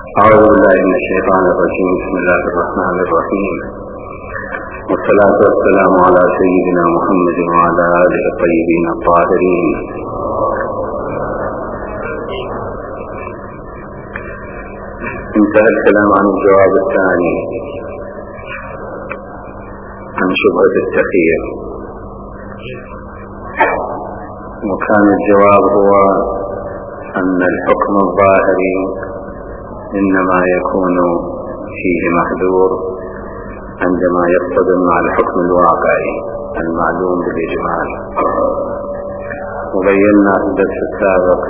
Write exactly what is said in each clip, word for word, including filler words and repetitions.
أعوذ بالله من الشيطان الرجيم. بسم الله الرحمن الرحيم، والصلاة والسلام على سيدنا محمد وعلى آله الطيبين الطاهرين. انتهى الكلام عن الجواب الثاني عن شبهة التخيير، وكان الجواب هو أن الحكم الظاهري إنما يكون فيه محذور عندما يصطدم مع الحكم الواقعي المعلوم بالإجمال. وبينا في الدرس السابق،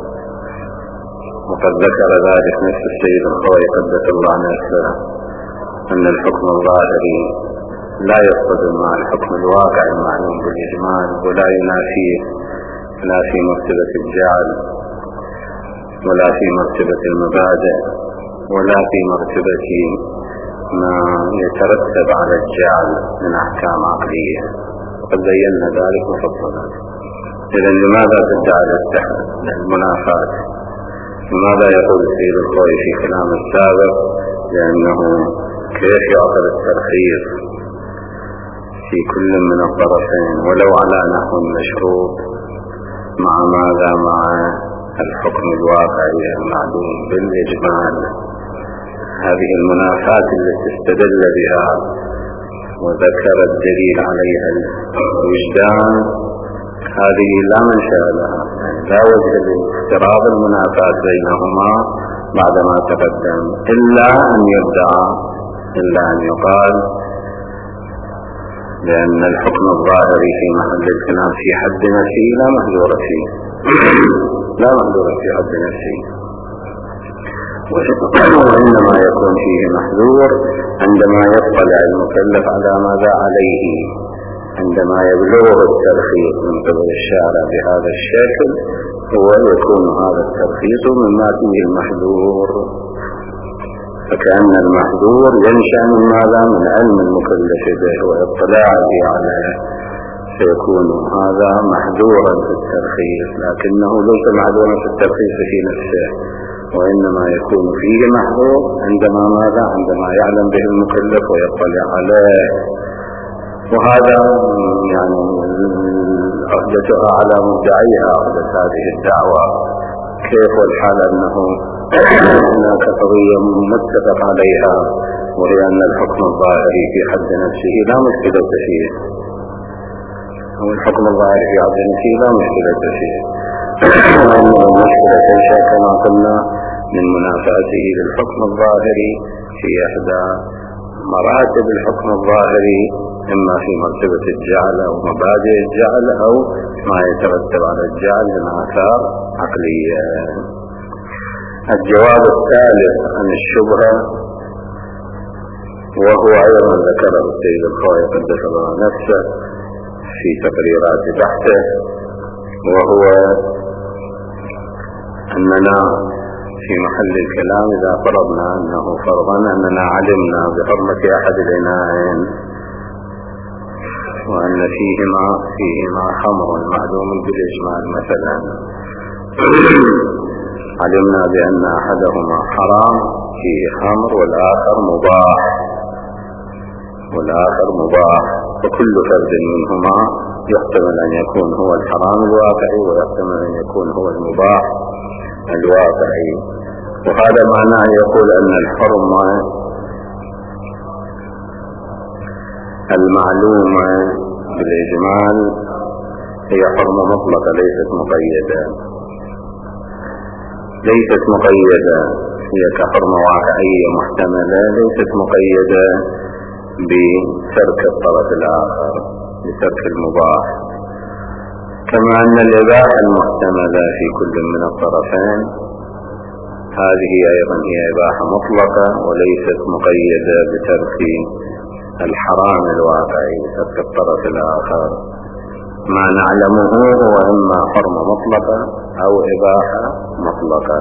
وقد ذكر ذلك نفس السيد الخوي قدس الله نفسه، أن الحكم الظاهري لا يصطدم مع الحكم الواقعي المعلوم بالإجمال، ولا ينافيه لا في مرتبة الجعل ولا في مرتبة المبادئ ولا في مرتبة ما يترتب على الجعل من أحكام عقلية، وقد بينا ذلك مفصلا. إذن لماذا تدعى المنافاة؟ لماذا يقول السيد الخوي في كلام السابق لأنه كيف يعقل الترخيص في كل من الطرفين ولو على نحو مشروط مع ماذا مع الحكم الواقعي المعلوم بالإجمال؟ هذه المنافاة التي استدل بها وذكر الدليل عليها الوجدان، هذه لا منشأ لها، لا وجه لافتراض المنافاة بينهما بعدما تقدم، إلا أن يدعى إلا أن يقال لأن الحكم الظاهري في محل الكلام في حد نفسه لا محذور فيه لا محذور في حد نفسه، وإنما يكون فيه محذور عندما يطلع المكلف على ماذا عليه، عندما يبلغ الترخيص من قبل الشارع بهذا الشكل، هو يكون هذا الترخيص مما فيه المحذور. فكأن المحذور ينشأ من ماذا؟ من علم المكلف به واطلاعه عليه، سيكون هذا محذورا في الترخيص، لكنه ليس محذورا في الترخيص في نفسه، وإنما يكون فيه محذور عندما ماذا؟ عندما يعلم به المكلف ويطلع عليه. وهذا يعني عهدتها على مدعيها عهدة هذه الدعوة. كيف والحال أنه هناك قضية متفق عليها، وهي أن الحكم الظاهري في حد نفسه لا مشكلة فيه، هو الحكم الظاهري في حد نفسه لا مشكلة فيه، وإنه المشكلة تنشأ كما قلنا من منافاته للحكم الظاهري في إحدى مراتب الحكم الظاهري، إما في مرتبة الجعل أو مبادئ الجعل أو ما يترتب على الجعل من آثار عقلية. الجواب الثالث عن الشبهة، وهو أيضا ذكره السيد الخوي قدس الله نفسه في تقريرات بحثه، وهو أننا في محل الكلام إذا فرضنا أنه فرضا أننا علمنا بحرمة أحد الإناءين وأن فيهما فيهما خمر معلوم بالإجمال مثلا، علمنا بأن أحدهما حرام فيه خمر والآخر مباح والآخر مباح وكل فرد منهما يحتمل أن يكون هو الحرام الواقعي ويحتمل أن يكون هو المباح الواقعي. وهذا معناه يقول أن الحرمة المعلومة بالإجمال هي حرمة مطلقة ليست مقيدة ليست مقيدة هي كحرمة واقعية محتملة، ليست مقيدة بترك الطرف الآخر بترك المباح، كما أن الإباحة المحتملة في كل من الطرفين هذه أيضا هي إباحة مطلقة وليست مقيدة بترك الحرام الواقعي بترك الطرف الآخر. ما نعلمه هو إما حرمة مطلقة أو إباحة مطلقة.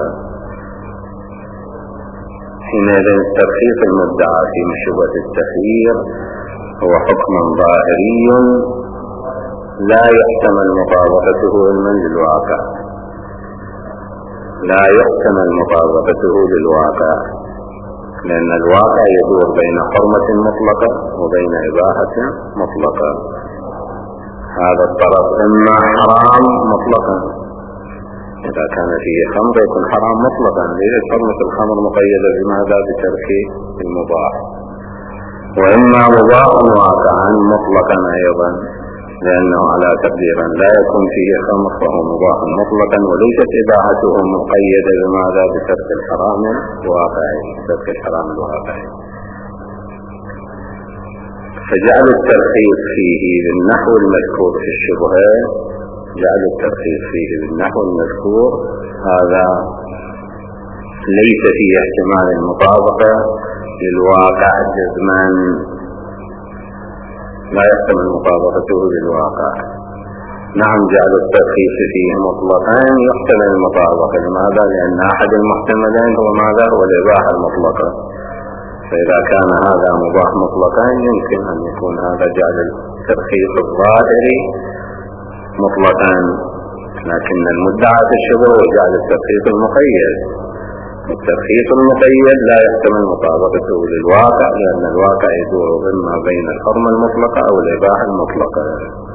حينئذ الترخيص المدعى في شبهة التخيير هو حكم ظاهري لا يحتمل مطابقته علما للواقع، لا يحتمل مطابقته للواقع، لأن الواقع يدور بين حرمة مطلقة وبين إباحة مطلقة. هذا الطرف إما حرام مطلقا، إذا كان فيه خمر يكون حرام مطلقا، ليس حرمة الخمر مقيدة بماذا؟ بترك المباح. وإما مباح واقعا مطلقا أيضا، لأنه على تقدير لا يكون فيه خمر فهو مباح مطلقا، وليست إباحته مقيدة بماذا؟ بترك الحرام الواقعي، ترك الحرام الواقعي. فجعل الترخيص فيه بالنحو المذكور في الشبهة، جعل الترخيص فيه بالنحو المذكور هذا ليس فيه احتمال المطابقة للواقع جزما، لا يحتمل مطابقته للواقع. نعم جعل الترخيص فيه مطلقا يحتمل المطابقة، لماذا؟ لأن أحد المحتملين هو ماذا؟ هو الإباحة المطلقة. فإذا كان هذا مباح مطلقا يمكن أن يكون هذا جعل الترخيص الظاهري مطلقا، لكن المدعى في الشبه هو جعل الترخيص المقيد. الترخيص المقيد لا يحتمل مطابقته للواقع، لأن الواقع يدور إما بين الحرمة المطلقة أو الإباحة المطلقة.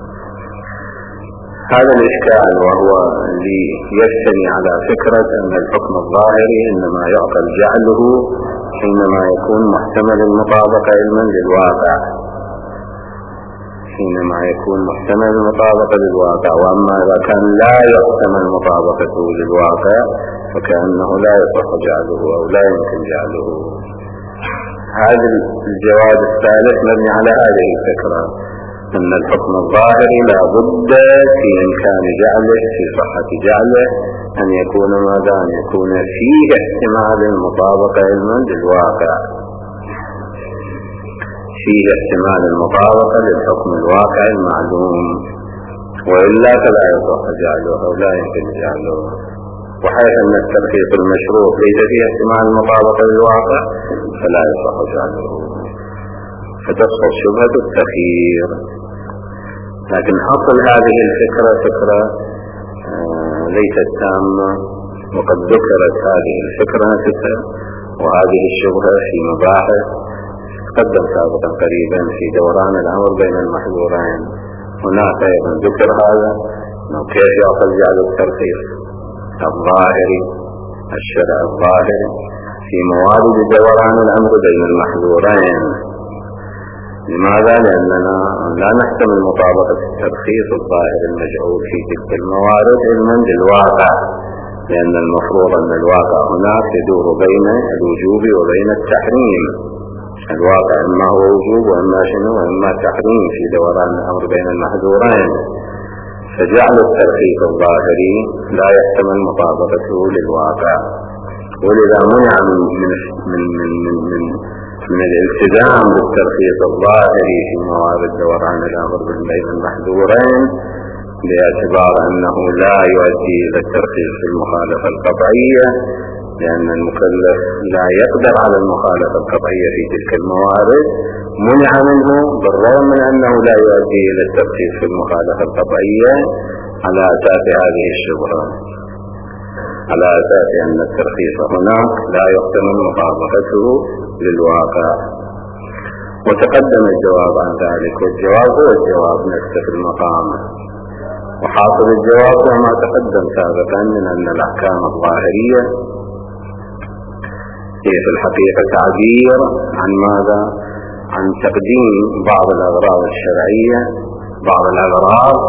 هذا الإشكال وهو اللي يبتني على فكرة أن الحكم الظاهري إنما يعقل جعله حينما يكون محتمل المطابقة علما للواقع، حينما يكون محتمل المطابقة للواقع. وأما إذا كان لا يحتمل مطابقته للواقع فكأنه لا يصح جعله أو لا يمكن جعله. هذا الجواب الثالث مبني على هذه الفكرة، أن الحكم الظاهري لا بد في إمكان جعله، في صحة جعله، أن يكون ماذا؟ أن يكون فيه احتمال المطابقة علما للواقع، فيه احتمال المطابقة للحكم الواقع المعلوم، وإلا فلا يصح جعله أو لا يمكن جعله. وحيث أن الترخيص المشروط ليس فيه احتمال المطابقة للواقع فلا يصح جعله، فتسقط شبهة التخيير. لكن حصل هذه الفكرة فكرة آه ليست تامة، وقد ذكرت هذه الفكرة نفسها وهذه الشبهة في مباحث قدم سابقا قريبا في دوران الأمر بين المحظورين. هناك أيضا ذكر هذا أنه كيف يعقل جعل الترخيص الظاهري، الشرع الظاهري في موارد دوران الأمر بين المحظورين. لماذا؟ لأننا لا نحتمل مطابقة الترخيص الظاهر المجعول في تلك الموارد علما بالواقع، لأن المفروض أن الواقع هناك يدور بين الوجوب وبين التحريم. الواقع إما هو وجوب وإما شنو وإما تحريم في دوران الأمر بين المحظورين. فجعل الترخيص الظاهري لا يحتمل مطابقته للواقع، ولذا منع من من من من, من, من من الالتزام بالترخيص الظاهري في موارد دوران الأمر بين المحظورين، باعتبار أنه لا يؤدي إلى الترخيص في المخالفة القطعية، لأن المكلف لا يقدر على المخالفة القطعية في تلك الموارد. منع منه بالرغم من أنه لا يؤدي إلى الترخيص في المخالفة القطعية على أساس هذه الشبهة، على أساس أن الترخيص هناك لا يحتمل مطابقته للواقع. وتقدم الجواب عن ذلك، والجواب هو الجواب نفسه في المقام. وحاصل الجواب وما تقدم سابقا من أن الأحكام الظاهرية هي في الحقيقة تعبير عن ماذا؟ عن تقديم بعض الأغراض الشرعية، بعض الأغراض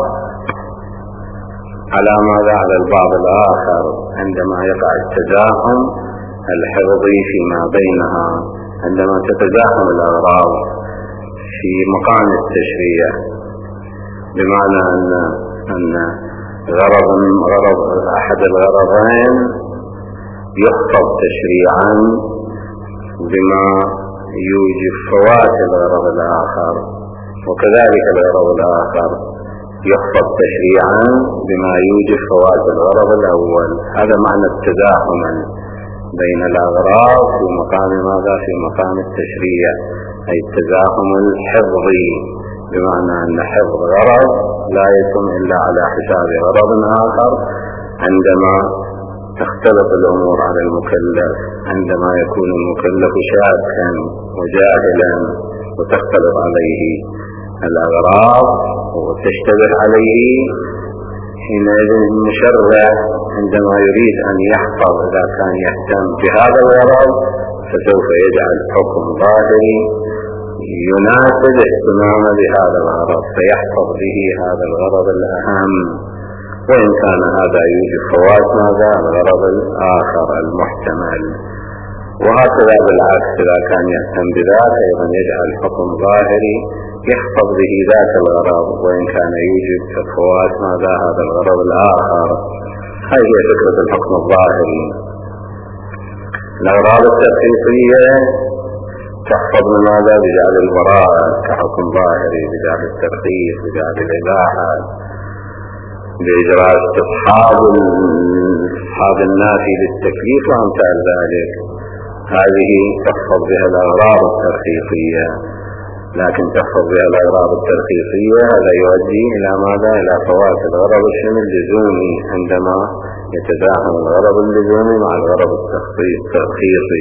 على ماذا؟ على البعض الآخر، عندما يقع التزاحم الحفظي فيما بينها، عندما تتزاحم الأغراض في مقام التشريع، بمعنى أن أن غرض غرض أحد الغرضين يخفض تشريعا بما يوجب فوات الغرض الآخر، وكذلك الغرض الآخر يخفض تشريعا بما يوجب فوات الغرض الأول. هذا معنى التزاحم بين الأغراض في مقام ماذا؟ في مقام التشريع، أي التزاحم الحفظي، بمعنى أن حفظ غرض لا يتم إلا على حساب غرض آخر عندما تختلط الأمور على المكلف عندما يكون المكلف شاكا وجاهلا وتختلط عليه الأغراض وتشتبه عليه. حينئذ المشرع عندما يريد أن يحفظ إذا كان يهتم بهذا الغرض فسوف يجعل حكم ظاهري يناسب اهتمام بهذا الغرض فيحفظ به هذا الغرض الأهم، وإن كان هذا يوجب فوات ماذا الغرض الآخر المحتمل. وهكذا بالعكس إذا كان يهتم بذاك أيضا يجعل حكم ظاهري يحفظ به ذاك الغرض وإن كان يوجب فوات ماذا هذا الغرض الآخر. هذه فكرة الحكم الظاهري. الأغراض التخصيصية تحفظ من ماذا بجعل البراءة كحكم ظاهري، بجعل الترخيص، بجعل الإباحة، بإجراء استصحاب استصحاب النافي للتكليف وأمثال ذلك. هذه تحفظ بها الأغراض الترخيصية. لكن تحفظ بها الأغراض الترخيصية هذا يؤدي إلى ماذا؟ إلى فوات الغرض اللزومي عندما يتزاحم الغرض اللزومي مع الغرض الترخيصي.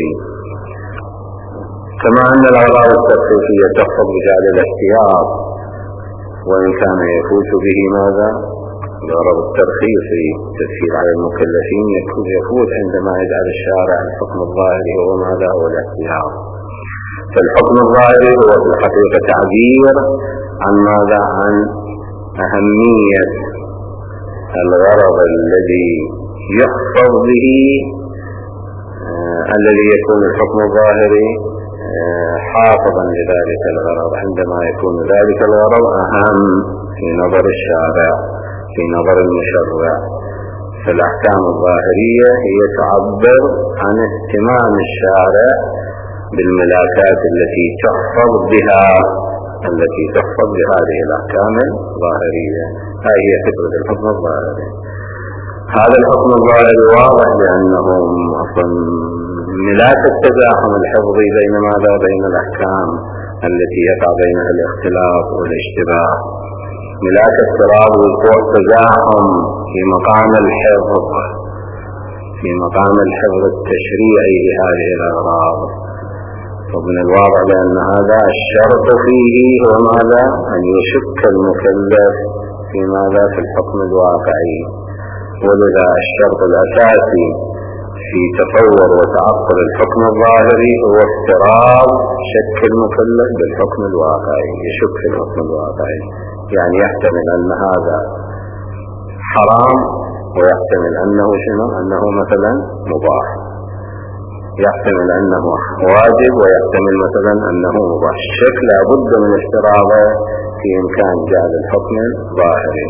كما أن الأغراض الترخيصية تحفظ بجعل الاحتياط وإن كان يفوت به ماذا؟ الغرض الترخيصي تسهيل على المكلفين يفوت عندما يجعل الشارع الحكم الظاهري هو ماذا؟ هو الاحتياط. فالحكم الظاهري هو في الحقيقة تعبير عن ماذا؟ عن أهمية الغرض الذي يحفظ به آه الذي يكون الحكم الظاهري آه حافظا لذلك الغرض عندما يكون ذلك الغرض أهم في نظر الشارع في نظر المشرع. فالأحكام الظاهرية هي تعبر عن اهتمام الشارع بالملاكات التي تحفظ بها التي تحفظ بهذه الأحكام الظاهرية. هذه هي فكرة الحكم الظاهري. هذا الحكم الظاهري واضح لأنه أصلا ملاك التزاحم الحفظي بين ماذا؟ بين الأحكام التي يقع بينها الاختلاف والاشتباه. ملاك اضطراب وقوع التزاحم في مقام الحفظ في مقام الحفظ التشريعي لهذه الأغراض. ومن الواضح لأن هذا الشرط فيه هو ماذا؟ أن يشك المكلف في ماذا؟ في الحكم الواقعي. ولذا الشرط الأساسي في تطور وتعطل الحكم الظاهري هو افتراض شك المكلف بالحكم الواقعي، يشك في الحكم الواقعي، يعني يحتمل أن هذا حرام ويحتمل أنه شنو؟ أنه مثلا مباح، يحتمل أنه واجب ويحتمل مثلا أنه مباح. الشك لابد من افتراضه في إمكان جعل الحكم ظاهري.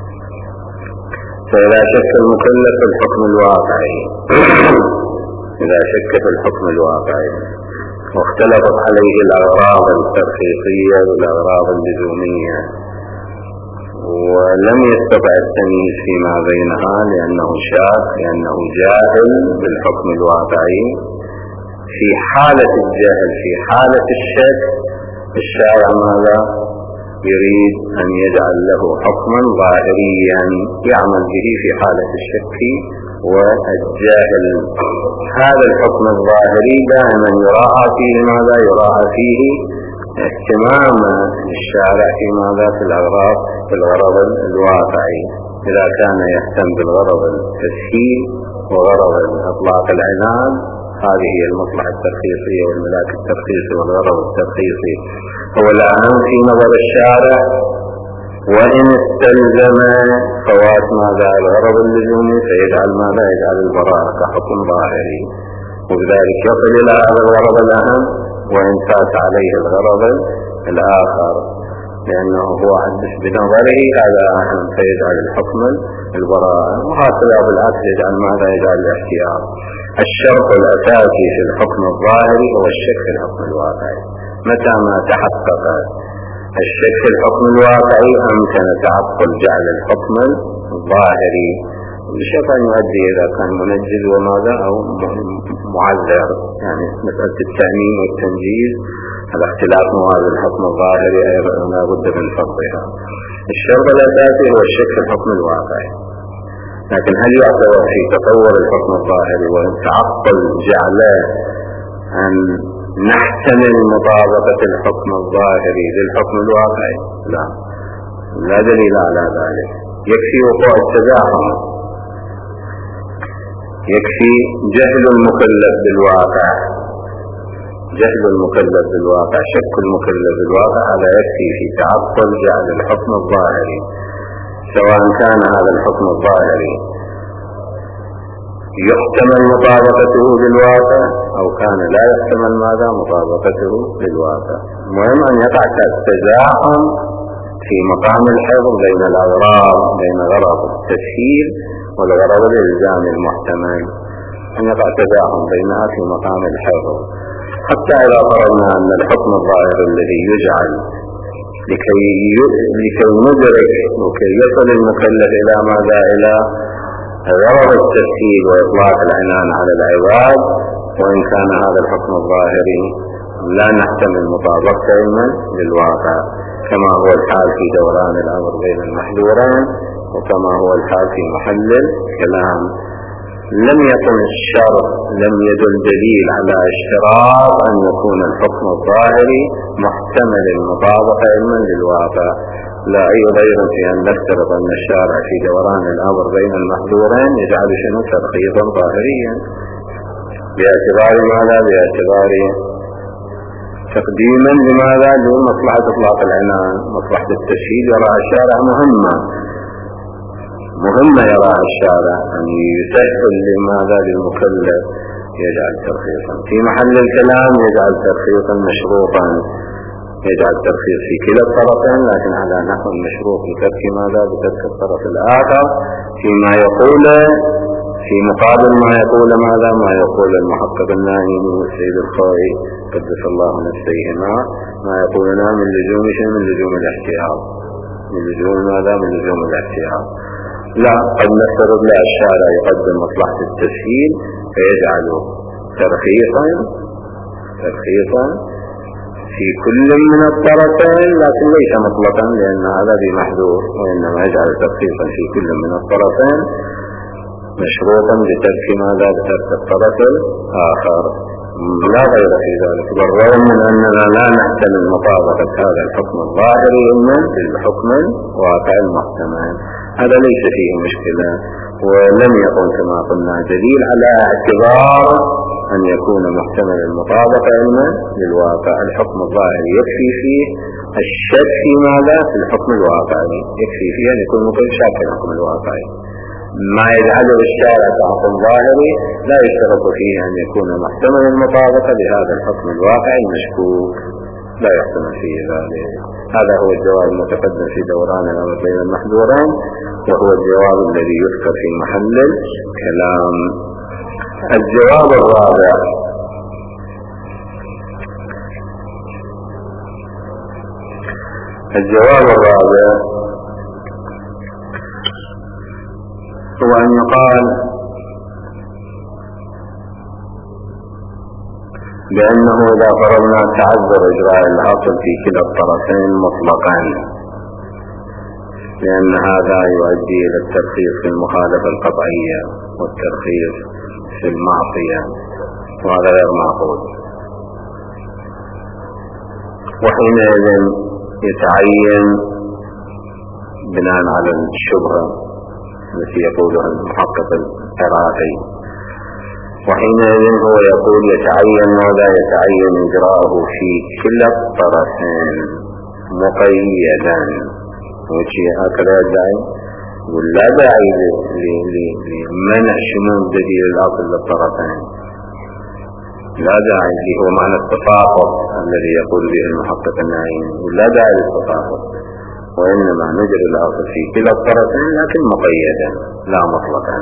فإذا شك المكلف في الحكم الواقعي إذا شك في الحكم الواقعي واختلفت عليه الأغراض الترخيصية والأغراض اللزومية ولم يستطع التمييز فيما بينها لأنه شاك لأنه جاهل بالحكم الواقعي، في حالة الجهل في حالة الشك الشارع ماذا؟ يريد أن يجعل له حكما ظاهريا يعمل به في حالة الشك والجاهل. هذا الحكم الظاهري دائما يراعى فيه ماذا؟ يراعى فيه اهتمام الشارع في ماذا؟ في الأغراض في الغرض الواقعي. إذا كان يهتم بالغرض التسهيل وغرض إطلاق العنان هذه هي المصلحة الترخيصية والملاك الترخيصي والغرض الترخيصي هو الأهم في نظر الشارع، وإن استلزم فوات ماذا؟ الغرض اللزومي فيجعل ماذا؟ يجعل البراءة كحكم ظاهري، وبذلك يصل إلى هذا الغرض الأهم وإن فات عليه الغرض الآخر لأنه هو عدس بنظره هذا أهم فيجعل الحكم البراءة. وهكذا بالعكس يجعل ماذا؟ يجعل الاحتياط. الشرط الأساسي في الحكم الظاهري هو الشك في الحكم الواقعي. متى ما تحقق الشك في الحكم الواقعي أمكن تعطل جعل الحكم الظاهري بشرط أن يؤدي إذا كان منجز وماذا أو معذر، يعني مسألة التأمين والتنجيز على اختلاف مواد الحكم الظاهري أيضا لا بد من فرضها. الشرط الأساسي هو الشك في الحكم الواقعي. لكن هل يعتبر في تطور الحكم الظاهري وتعطل جعله أن نحتمل مطابقة الحكم الظاهري للحكم الواقعي؟ لا، لا دليل على ذلك. يكفي وقوع التزاحم، يكفي جهل المكلف بالواقع، جهل المكلف بالواقع، شك المكلف بالواقع، هذا يكفي في تعطل جعل الحكم الظاهري، سواء كان هذا الحكم الظاهري يحتمل مطابقته بالواقع أو كان لا يحتمل ماذا مطابقته بالواقع. المهم أن يقع التزاحم في مقام الحفظ بين الأغراض، بين غرض التسهيل والغرض الإلزام المحتمل، أن يقع تزاحم بينها في مقام الحفظ. حتى إذا فرضنا أن الحكم الظاهر الذي يجعل لكي لكي ندرك وكي يصل المكلف إلى ماذا إلى غرض التسهيل وإطلاق العنان على العباد، وإن كان هذا الحكم الظاهري لا نحتمل مطابقة علما للواقع، كما هو الحال في دوران الأمر بين المحذورين، وكما هو الحال في محل الكلام. لم يكن الشرط، لم يدل دليل على اشتراط أن يكون الحكم الظاهري محتمل المطابقة علما للواقع. لا أي غير في أن نفترض أن الشارع في دوران الأمر بين المحذورين يجعل شنو ترخيصا ظاهريا، باعتبار ماذا؟ باعتبار تقديما لماذا؟ لمصلحة إطلاق العنان، مصلحة التسهيل يراها الشارع مهمة، مهمة يراها الشارع أن يسهل لماذا؟ للمكلف، يجعل ترخيصا. في محل الكلام يجعل ترخيصا مشروطا، يجعل ترخيص في كلا الطرفين، لكن على نحو مشروط بترك ماذا؟ بترك الطرف الآخر فيما يقول في مقابل ما يقول ماذا؟ ما يقول المحقق النائم والسيد الخوئي قدس الله نفسيهما، ما يقولنا من لزوم شيء من لزوم الاحتياط، من لزوم ماذا؟ من لزوم الاحتياط. لا، قد نفترض لا، الشارع يقدم مصلحة التسهيل فيجعل ترخيصا ترخيصا في كل من الطرفين، لكن ليس مطلقا لأن هذا بمحذور، وإنما يجعل ترخيصا في كل من الطرفين مشروطا بترك ماذا؟ بترك الطرف الآخر، لا غير في ذلك. بالرغم من أننا لا نحتمل مطابقة هذا الحكم الظاهري إما بالحكم الواقع المحتمل، هذا ليس فيه مشكلة، ولم يكن كما قلنا دليل على اعتبار أن يكون محتمل المطابقة علما للواقع. الحكم الظاهري يكفي فيه الشك في ماذا؟ في الحكم الواقعي، يكفي فيه أن يكون ممكن شاك في الحكم الواقعي. ما يجعله الشارع كحكم ظاهري لا يشترط فيه أن يكون محتمل المطابقة لهذا الحكم الواقعي المشكوك، لا يحتمل فيه ذلك. هذا هو الجواب المتقدم في دوران الأمر بين المحذورين، وهو الجواب الذي يذكر في محل الكلام. الجواب الرابع: الجواب الرابع هو أن يقال بأنه إذا فرضنا تعذر إجراء العقد في كلا الطرفين مطلقا، لأن هذا يؤدي إلى الترخيص في المخالفة القطعية والترخيص في المعصية، وهذا غير معقول. وحينئذ يتعين بناء على الشبهة التي يقولها المحقق العراقي، وحينئذ هو يقول يتعين ماذا؟ يتعين إجراءه في كلا الطرفين مقيدا، وشيء هكذا يدعي، ولا داعي لمنع شمول دليل الأصل للطرفين، لا داعي، اللي هو معنى التفاقض الذي يقول به المحقق النائم، ولا داعي للتفاقض، وإنما نجري الأصل في كلا الطرفين لكن مقيدا لا مطلقا.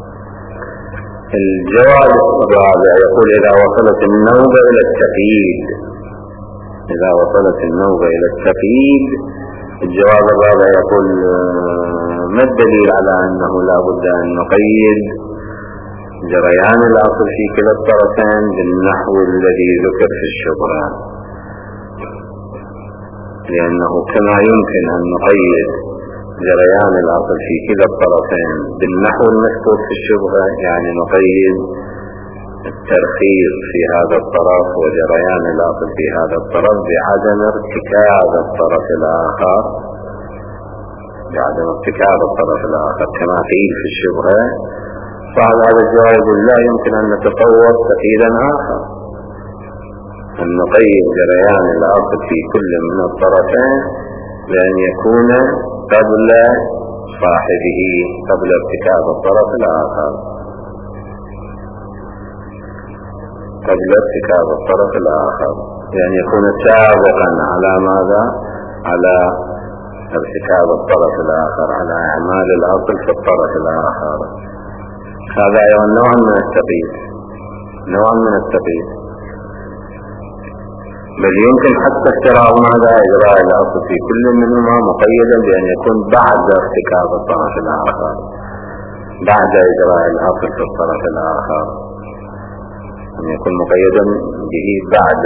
الجواب الرابع يقول إذا وصلت النوبة إلى التقييد، إذا وصلت النوبة إلى التقييد الجواب الرابع يقول ما الدليل على أنه لا بد أن نقيد جريان الأصل في كلا الطرفين بالنحو الذي ذكر في الشبهة؟ لأنه كما يمكن أن نقيد جريان الأصل في كلا الطرفين بالنحو المذكور في الشبهة، يعني نقيد الترخيص في هذا الطرف وجريان الأصل في هذا الطرف بعدم ارتكاب الطرف الآخر بعدم ارتكاب الطرف الآخر كما قيل في الشبهة. فعلى هذا الجواب لا يمكن أن نتصور تقييدا آخر، أن نقيد جريان الأصل في كل من الطرفين بأن يكون قبل صاحبه قبل ارتكاب الطرف الآخر قبل ارتكاب الطرف الآخر يعني يكون سابقا على ماذا؟ على ارتكاب الطرف الآخر، على إعمال الأصل في الطرف الآخر. هذا أيضا نوع من التقييد نوع من التقييد بل يمكن حتى افتراض ماذا؟ إجراء الأصل في كل منهما مقيدا بأن يكون بعد ارتكاب الطرف الآخر، بعد إجراء الأصل في الطرف الآخر، أن يكون مقيدا به بعد.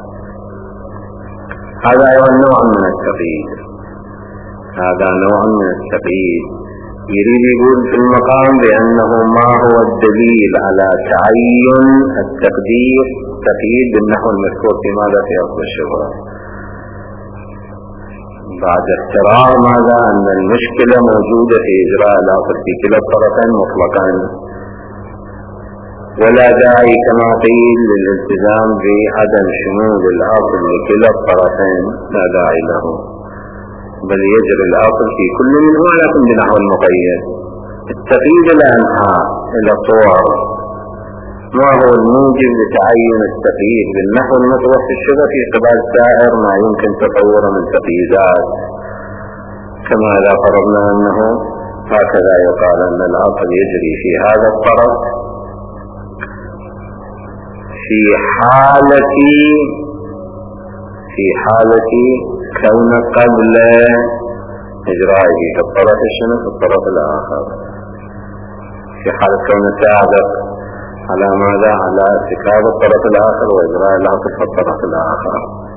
هذا أيضا نوع من التقييد هذا نوع من التقييد يريد يقول في المقام بأنه ما هو الدليل على تعين التقدير تقييد بالنحو المذكور في ماذا؟ في أصل الشبهة، بعد افتراض ماذا؟ أن المشكلة موجودة في إجراء الأصل في كلا الطرفين مطلقا، ولا داعي كما قيل للالتزام بعدم شمول الأصل لكلا الطرفين، لا داعي له، بل يجري الأصل في كل منهما لكن بنحو المقيد. التقييد الأنحاء إلى صور ما هو الموجب لتعين التقييد بالنحو المطلق في الشبهة في قبال سائر ما يمكن تصوره من تقييدات، كما إذا فرضنا أنه هكذا يقال أن الأصل يجري في هذا الطرف في حالة في حالة كون قبل إجرائه في الطرف الشنو في الطرف الآخر، في حالة كون سابق على ماذا؟ على ارتكاب الطرف الآخر وإجراء الأصل في الطرف الآخر.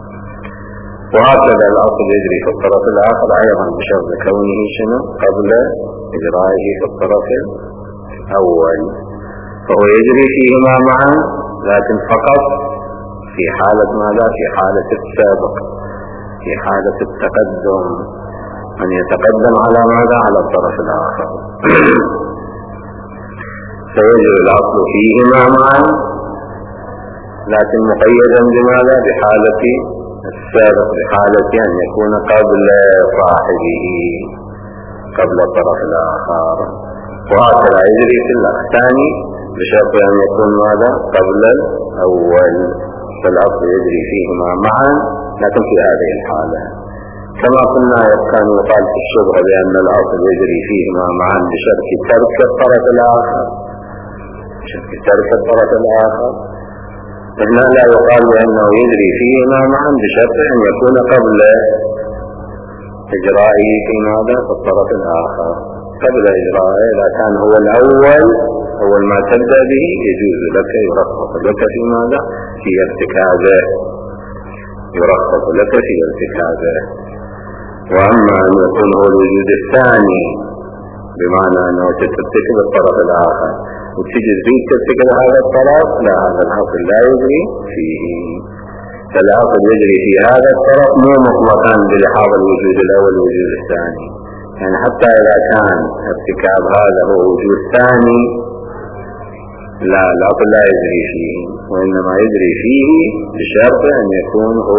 وهكذا الأصل يجري في الطرف الآخر أيضا بشرط كونه شنو قبل إجرائه في الطرف الأول، فهو يجري فيهما معا لكن فقط في حالة ماذا؟ في حالة السابق، في حالة التقدم، أن يتقدم على ماذا؟ على الطرف الآخر. فيجري الأصل فيهما معا لكن مقيدا بماذا؟ بحالة السابق، بحالة أن يكون قبل صاحبه قبل الطرف الآخر. وهكذا يجري في الثاني بشرط أن يكون ماذا؟ قبل الأول، فالأصل يجري فيهما معا لكن في هذه الحالة. كما قلنا كان يقال في الشبهة بأن الأصل يجري فيهما معا بشرط ترك الطرف الآخر بشرط ترك الطرف الآخر هنا لا يقال بأنه يجري فيهما معا بشرط أن يكون قبل إجرائه في ماذا؟ في الطرف الآخر، قبل إجرائه إذا كان هو الأول أول ما تبدأ به يجوز لك يرخص لك في ماذا؟ في ارتكابه يرخص لك في ارتكابه. وأما أن يكون هو الوجود الثاني بمعنى أنه ترتكب الطرف الآخر وتجد فيه ترتكب هذا الطرف، لا، هذا الأصل لا يجري فيه. فالأصل يجري في هذا الطرف مو مطلقا بلحاظ الوجود الأول والوجود الثاني، يعني حتى إذا كان ارتكاب هذا هو وجود ثاني لا، الأصل لا يجري فيه، وإنما يجري فيه بشرط أن يكون هو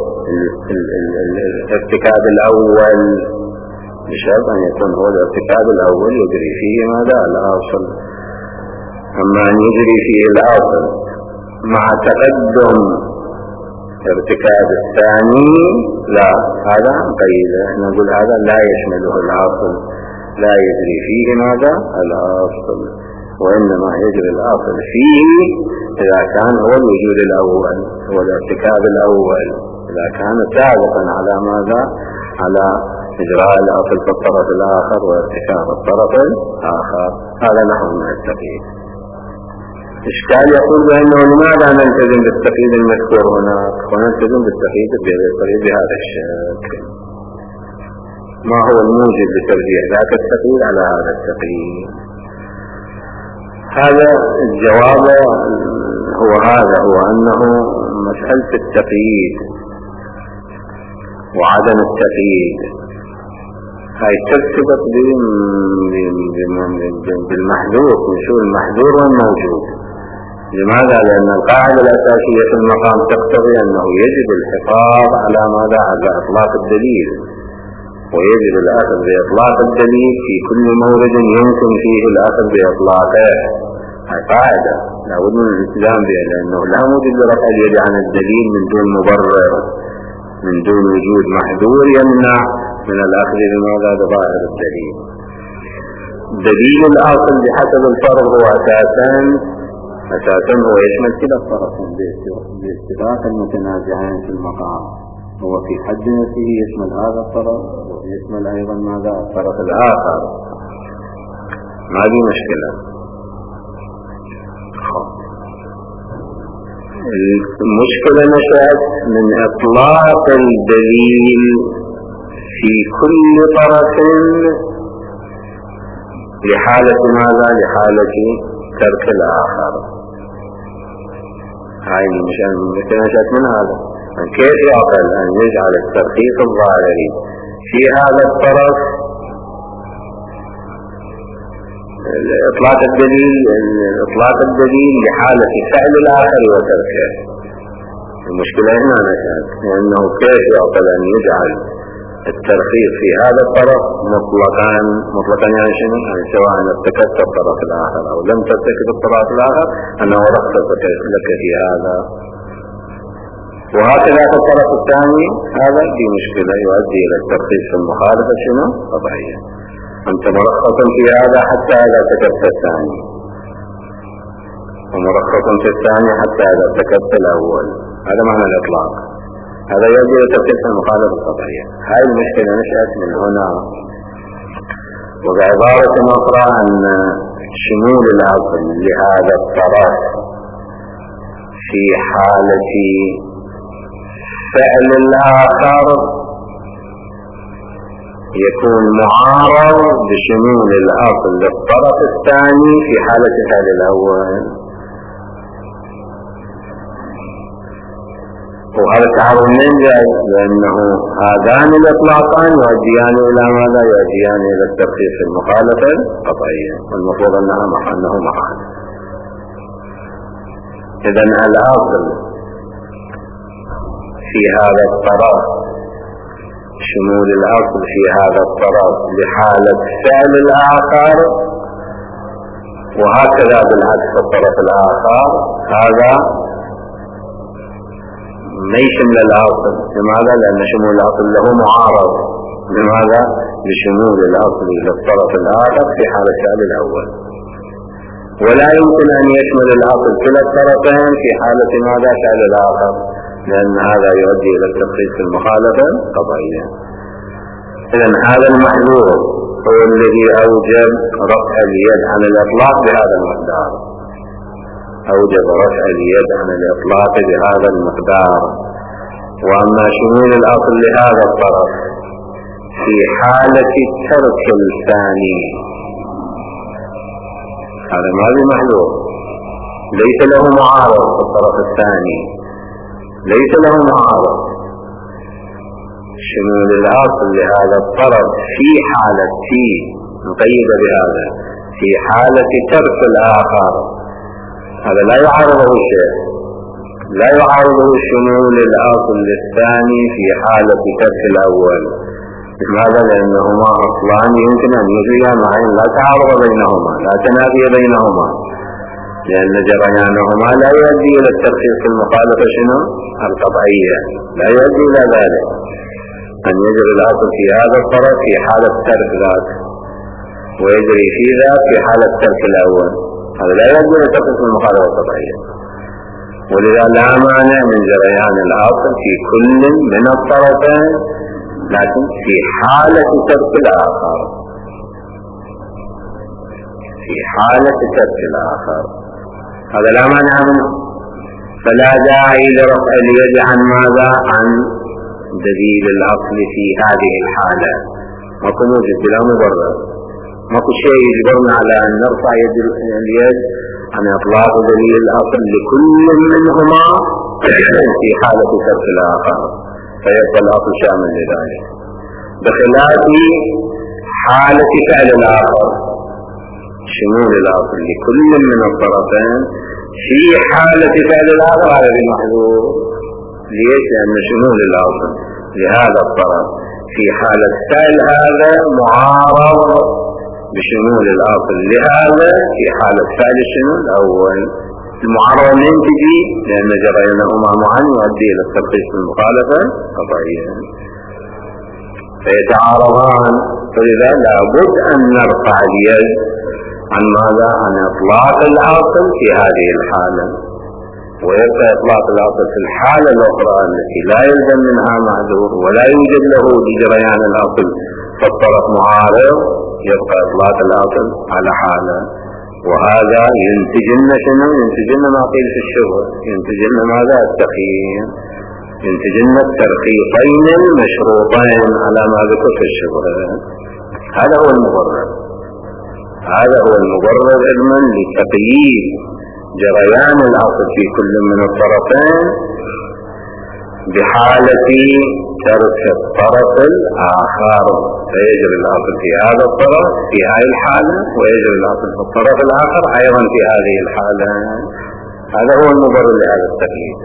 الارتكاب الأول، بشرط أن يكون هو الارتكاب الأول يجري فيه ماذا؟ الأصل. أما أن يجري فيه الأصل مع تقدم ارتكاب الثاني لا، هذا قيد، نقول هذا لا يشمله الأصل، لا يجري فيه ماذا؟ الأصل، وإنما يجري الأصل فيه إذا كان هو الوجود الأول هو الارتكاب الأول، إذا كان سابقا على ماذا؟ على إجراء الأصل في الطرف الآخر وارتكاب الطرف الآخر. هذا نحو من التقييد. إشكال يقول بأنه لماذا نلتزم بالتقييد المذكور هناك ونلتزم بالتقييد بهذا الشكل؟ ما هو الموجب لترجيح ذاك التقييد على هذا التقييد. هذا الجواب هو هذا، هو أنه مسألة التقييد وعدم التقييد هاي ترتبط بالمحذور، من شو المحذور والموجود. لماذا؟ لأن القاعدة الأساسية في المقام تقتضي أنه يجب الحفاظ على ماذا؟ على إطلاق الدليل، ويجب الأخذ بإطلاق الدليل في كل مورد يمكن فيه الأخذ بإطلاقه. هاي قاعدة لا بد من الالتزام بها، لأنه لا موجب لرفع اليد عن الدليل من دون مبرر، من دون وجود محذور يمنع من الأخذ بماذا؟ بظاهر الدليل. دليل الأصل بحسب الفرض هو أساسا أساسا هو يشمل كلا الطرفين باتفاق المتنازعين في المقام، هو في حد نفسه يشمل هذا الطرف ويشمل أيضا ماذا؟ الطرف الآخر. ما دي مشكلة. المشكلة نشأت من إطلاق الدليل في كل طرف لحالة ماذا؟ لحالة ترك الآخر. هاي المشكلة نشأت من هذا. كيف يعقل أن يجعل الترخيص الظاهري في هذا الطرف إطلاق الدليل إطلاق الدليل لحالة فعل الآخر وتركه؟ المشكلة هنا نشأت، لأنه كيف يعقل أن يجعل الترخيص في هذا الطرف مطلقا مطلقا يعني شنو؟ يعني سواء ارتكبت الطرف الآخر أو لم ترتكب الطرف الآخر أنه رخص لك في هذا، وهكذا في الطرف الثاني. هذا في مشكلة يؤدي إلى الترخيص في المخالفة شنو؟ طبيعية. أنت مرخص في هذا حتى إذا ارتكبت الثاني، ومرخص في الثاني حتى إذا ارتكبت الأول. هذا معنى الإطلاق. هذا يؤدي إلى ترخيص المخالفة الطبيعية. هاي المشكلة نشأت من هنا. وبعبارة أخرى أن شمول الأصل لهذا الطرف في حالة فعل الآخر يكون معارض بشمول الأصل للطرف الثاني في حالة فعل الأول. وهذا التعارض من جاي؟ لأنه هذان الإطلاقان يؤديان إلى ماذا؟ يؤديان إلى الترخيص في المخالفة القطعية، والمفروض أنها أنه معان. إذن الأصل في هذا الطرف شمول الأصل في هذا الطرف لحالة فعل الآخر، وهكذا بالعكس الطرف الآخر. هذا ما يشمل الأصل. لماذا؟ لأن شمول الأصل له معارض. لماذا؟ لشمول الأصل للطرف الآخر في حالة فعل الأول. ولا يمكن أن يشمل الأصل كلا الطرفين في حالة ماذا؟ فعل الآخر، لأن هذا يؤدي إلى الترخيص في المخالفة القضائية. إذن هذا المحذور هو الذي أوجب رفع اليد عن الإطلاق بهذا المقدار، أوجب رفع اليد عن الإطلاق بهذا المقدار. وأما شمول الأصل لهذا الطرف في حالة ترك الثاني، هذا ما في محذور، ليس له معارض في الطرف الثاني، ليس له معارض. شمول الأصل لهذا الطرف في حالة في مقيدة بهذا في حالة ترك الآخر، هذا لا يعارضه شيء، لا يعارضه شمول الأصل للثاني في حالة ترك الأول. لماذا؟ لأنهما أصلان يمكن أن يجريا معين، لا تعارض بينهما، لا تنافي بينهما، لأن جريانهما لا يؤدي إلى الترخيص المخالفة شنو؟ القطعية، لا يؤدي إلى ذلك أن يجري الأصل في هذا الطرف في حالة ترك ذاك، ويجري في ذاك في حالة ترك الأول، هذا لا يؤدي إلى الترخيص المخالفة القطعية. ولذا لا مانع من جريان الأصل في كل من الطرفين، لكن في حالة ترك الآخر، في حالة ترك الآخر هذا لا مانع منه. فلا داعي لرفع اليد عن ماذا؟ عن دليل الأصل في هذه الحالة، ماكو موجب بلا مبرر، ماكو شيء يجبرنا على أن نرفع يد اليد عن إطلاق دليل الأصل لكل منهما في حالة ترك الآخر، فيبقى الأصل شامل لذلك، بخلاف حالة فعل الآخر شمول الأصل لكل من الطرفين في حالة فعل الآخر على المحذور. ليش؟ لأن شمول الأصل لهذا الطرف في حالة فعل هذا معارض بشمول الأصل لهذا في حالة فعل الشمول الأول. المعارضة من تجي؟ لأن جريانهما معا يؤدي إلى الترخيص المخالفة قطعيا، فيتعارضان، فلذا لابد أن نرفع اليد عن ماذا؟ عن إطلاق الأصل في هذه الحالة، ويبقى إطلاق الأصل في الحالة الأخرى التي لا يلزم منها معذور ولا يوجد له بجريان الأصل فالطرف معارض، يبقى إطلاق الأصل على حالة. وهذا ينتج لنا شنو؟ ينتج لنا ما قيل في الشبهة، ينتج لنا ماذا؟ التخيير، ينتج لنا الترخيصين المشروطين على ما ذكر في الشبهة. هذا هو المبرر، هذا هو المبرر علما لتقييد جريان الأصل في كل من الطرفين بحالة ترك الطرف الآخر، فيجري الأصل في هذا الطرف في هذه الحالة، ويجري الأصل في الطرف الآخر أيضا في هذه الحالة. هذا هو المبرر لهذا التقييد.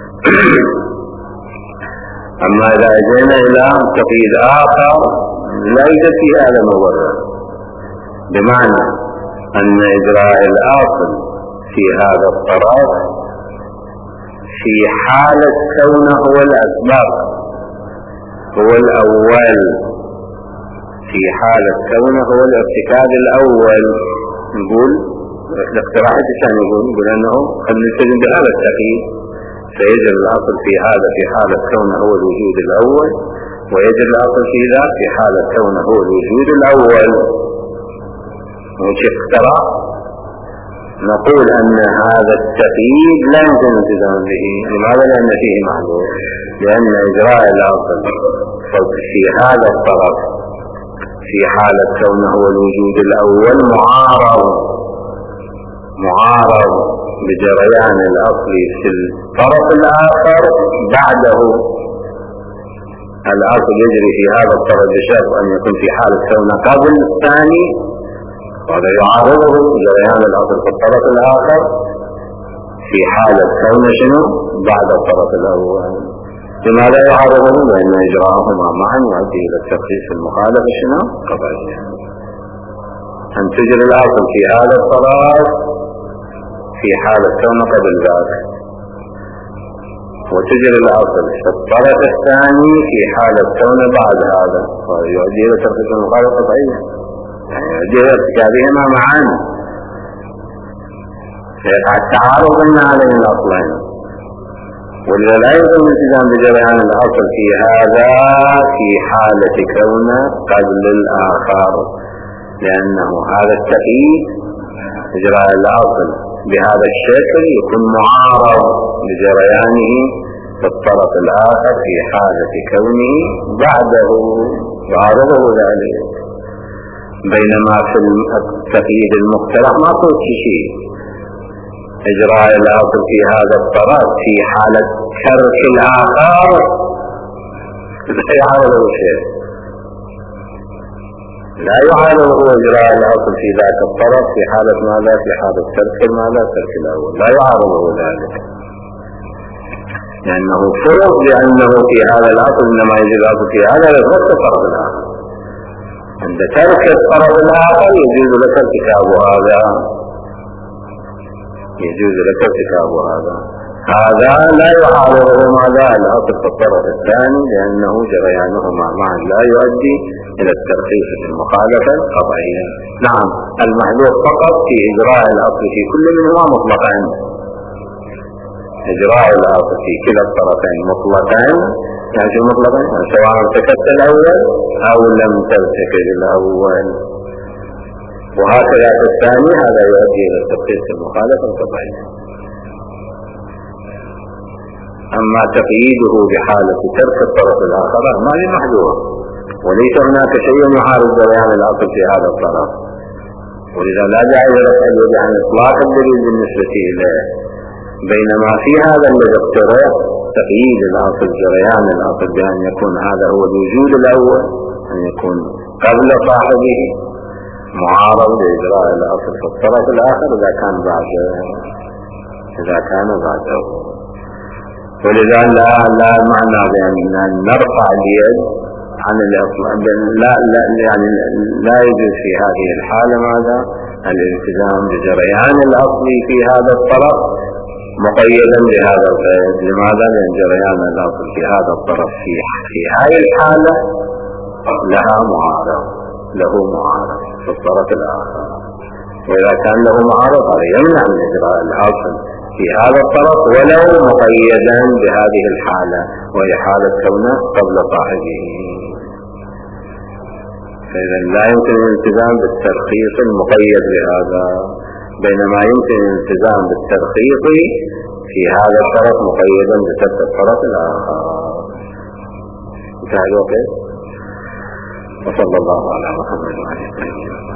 أما إذا جئنا إلى تقييد آخر لا يوجد في هذا المبرر، بمعنى أن إجراء الأصل في هذا الطرف في حالة كونه هو الأسباب هو الأول، في حالة كونه هو الارتكاب الأول، نقول الاقتراح الثاني يقول نقول أنه قد نلتزم بهذا التقييد، فيجري الأصل في هذا في حالة كونه هو الوجود الأول، ويجري الأصل في ذا في حالة كونه هو الوجود الأول. وش اقتراح؟ نقول أن هذا التقييد لا يمكن الالتزام به. لماذا؟ لأن فيه معذور، لأن إجراء الأصل في هذا الطرف في حالة كونه هو الوجود الأول معارض معارض بجريان الأصل في الطرف الآخر بعده. الأصل يجري في هذا الطرف بشرط أن يكون في حالة كونه قبل الثاني، وهذا يعارضه جريان الأصل في الطرف الآخر في حالة كونه شنو؟ بعد الطرف الأول. لماذا يعارضه؟ لأن إجراءهما معا يؤدي إلى التخصيص المخالفة شنو؟ قطعيا. أن تجري الأصل في هذا الطرف في حالة كونه قبل ذاك، وتجري الأصل في الطرف الثاني في حالة كونه بعد هذا، وهذا يؤدي إلى التخصيص المخالفة قطعيا، يعني يؤدي إلى ارتكابهما معا، فيقع التعارض بين هذين الأصلين. ولذا لا يمكن الالتزام بجريان الأصل في هذا في حالة كونه قبل الآخر، لأنه هذا التقييد إجراء الأصل بهذا الشكل يكون معارض بجريانه في الطرف الآخر في حالة كونه بعده، يعارضه ذلك. بينما في التقييد المقترح ما صوت شيء، إجراء الأصل في هذا الطرف في حالة ترك الآخر لا يعارضه شيء، لا يعارضه إجراء الأصل في ذاك الطرف في حالة ماذا؟ في حالة ترك ماذا؟ ترك الأول، لا يعارضه ذلك، لأنه فرض بأنه في هذا الأصل إنما يجب الأصل في هذا لغاية الطرف الآخر. عند ترك الطرف الآخر يجوز لك ارتكاب هذا، يجوز لك ارتكاب هذا. هذا لا يعارضه ماذا؟ الأصل في الطرف الثاني، لأنه جريانهما معا لا يؤدي إلى الترخيص في المخالفة القطعية. نعم، المحذور فقط في إجراء الأصل في كل منهما مطلقا، إجراء الأصل في كلا الطرفين مطلقا، يعني شو مطلقا؟ يعني سواء ارتكبت الأول أو لم ترتكب الأول، وهكذا في الثاني، هذا يؤدي إلى الترخيص في المخالفة القطعية. أما تقييده بحالة ترك الطرف الآخر ما هي محذور، وليس هناك شيء يحارب جريان الأصل في هذا الطرف، ولذا لا داعي لرفع اليد عن إطلاق الدليل بالنسبة إليه. بينما في هذا الذي اقترح تقييد الأصل جريان الأصل بأن يكون هذا هو الوجود الأول، أن يكون قبل صاحبه معارض لإجراء الأصل في الطرف الآخر إذا كان بعده إذا كان بعده ولذا لا لا معنى بأن نرفع اليد عن الأصل، لا لا يعني لا يجوز في هذه الحالة ماذا الالتزام بجريان الأصل في هذا الطرف مقيدا بهذا القيد. لماذا؟ لأن جريان الأصل في هذا الطرف في في هذه الحالة لها معارض له معارض في الطرف الآخر، وإذا كان له معارض هذا يمنع من إجراء الأصل في هذا الطرف ولو مقيدا بهذه الحالة وهي حالة كونه قبل صاحبه. فإذا لا يمكن الالتزام بالترخيص المقيد بهذا، بينما يمكن الالتزام بالترخيص في هذا الطرف مقيدا بترك الطرف الآخر. انتهى الوقت. وصلى الله على محمد وعلى آله وسلم.